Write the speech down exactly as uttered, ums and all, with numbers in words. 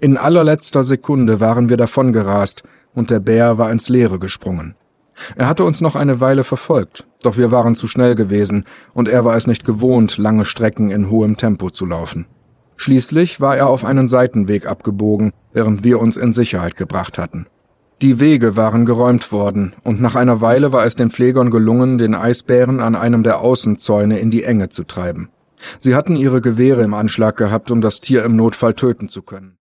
In allerletzter Sekunde waren wir davongerast, und der Bär war ins Leere gesprungen. Er hatte uns noch eine Weile verfolgt, doch wir waren zu schnell gewesen, und er war es nicht gewohnt, lange Strecken in hohem Tempo zu laufen. Schließlich war er auf einen Seitenweg abgebogen, während wir uns in Sicherheit gebracht hatten. Die Wege waren geräumt worden, und nach einer Weile war es den Pflegern gelungen, den Eisbären an einem der Außenzäune in die Enge zu treiben. Sie hatten ihre Gewehre im Anschlag gehabt, um das Tier im Notfall töten zu können.